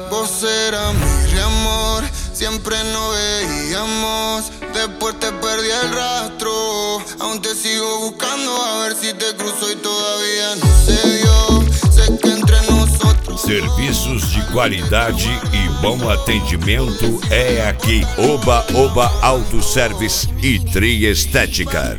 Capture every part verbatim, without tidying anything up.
Vos eras mi amor, siempre nos veíamos. Después te perdí el rastro. Aún te sigo buscando a ver si te cruzo y todavía não se dio. Sei que entre nosotros. Serviços de qualidade e bom atendimento é aqui. Oba Oba Autoservice e Tria Estética.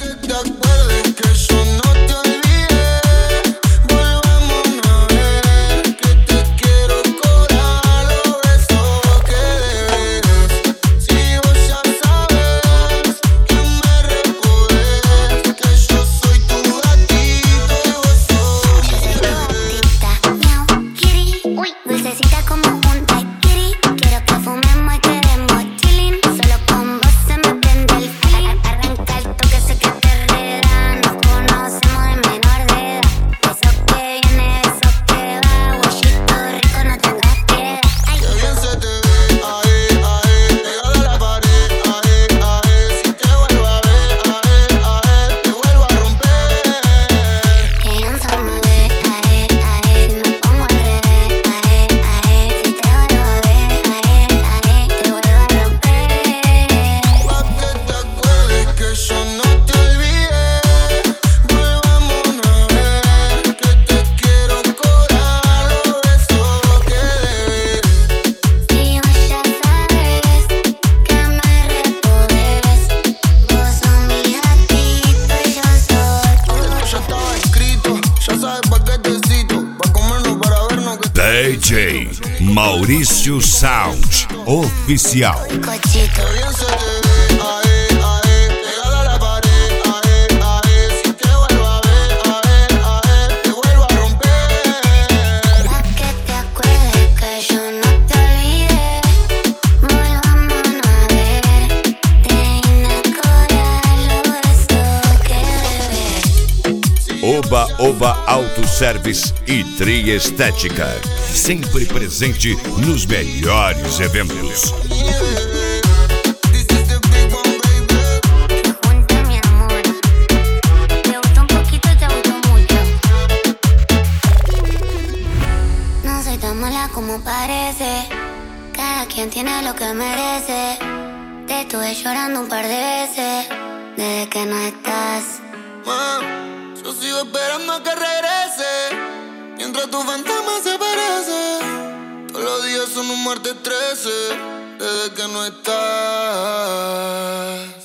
D J Maurício Sound Oficial. Oba Oba Autoservice e Tria Estética, sempre presente nos melhores eventos. No soy tan mala como parece, cada quien tiene lo que merece. Te estuve llorando un par de veces desde que no estás. Man, yo sigo esperando a que regrese, mientras tu fantasma se parece. Todos los días son un martes trece, desde que no estás.